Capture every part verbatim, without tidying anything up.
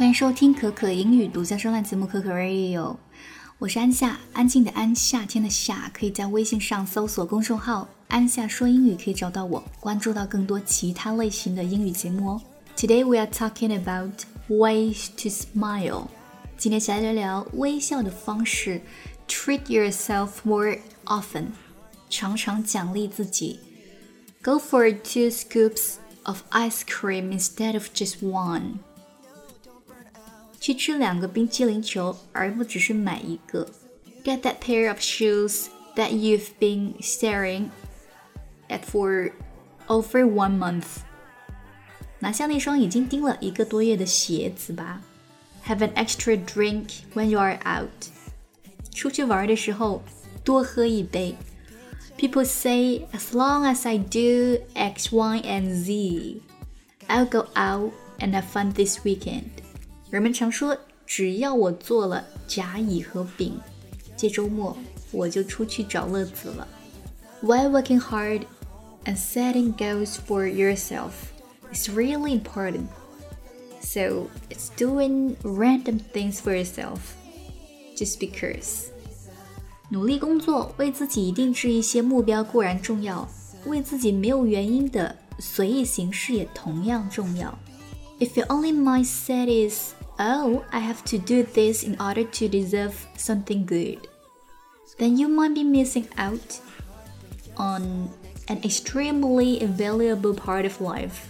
欢迎收听可可英语独家声浪节目可可 Radio， 我是安夏，安静的安，夏天的夏，可以在微信上搜索公众号安夏说英语，可以找到我，关注到更多其他类型的英语节目哦。Today we are talking about ways to smile。今天一起来聊聊微笑的方式 ，treat yourself more often， 常常奖励自己 ，go for two scoops of ice cream instead of just one。去吃两个冰淇淋球，而不只是买一个。Get that pair of shoes that you've been staring at for over one month。拿下那双已經盯了一個多月的鞋子吧。Have an extra drink when you are out。出去玩的時候，多喝一杯。People say, as long as I do X, Y, and Z, I'll go out and have fun this weekend。人们常说，只要我做了甲乙和丙，这周末我就出去找乐子了。While working hard and setting goals for yourself is really important, so it's doing random things for yourself just because. 努力工作，为自己定制一些目标固然重要，为自己没有原因的随意行事也同样重要。If your only mindset is Oh, I have to do this in order to deserve something good, then you might be missing out on an extremely invaluable part of life.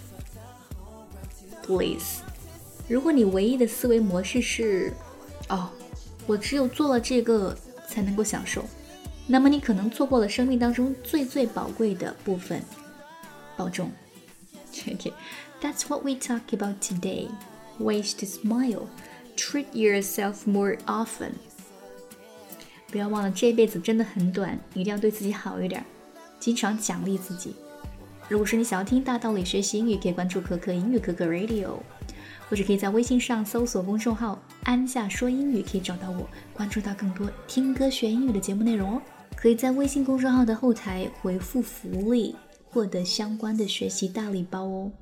Please. 如果你唯一的思维模式是哦，我只有做了这个才能够享受，那么你可能错过了生命当中最最宝贵的部分。保重。Okay, that's what we talk about today.Ways to smile. Treat yourself more often. 不要忘了，这辈子真的很短，一定要对自己好一点，经常奖励自己。如果是你想要听大道理学习英语，可以关注可可英语可可 Radio， 或者可以在微信上搜索公众号安夏说英语，可以找到我，关注到更多听歌学英语的节目内容哦。可以在微信公众号的后台回复福利，获得相关的学习大礼包哦。